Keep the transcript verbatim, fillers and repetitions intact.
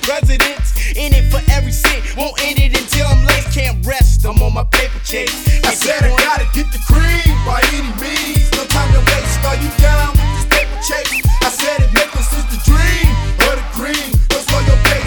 presidents. In it for every cent, won't end it until I'm late. Can't rest, I'm on my paper chase. I said I gotta get the cream.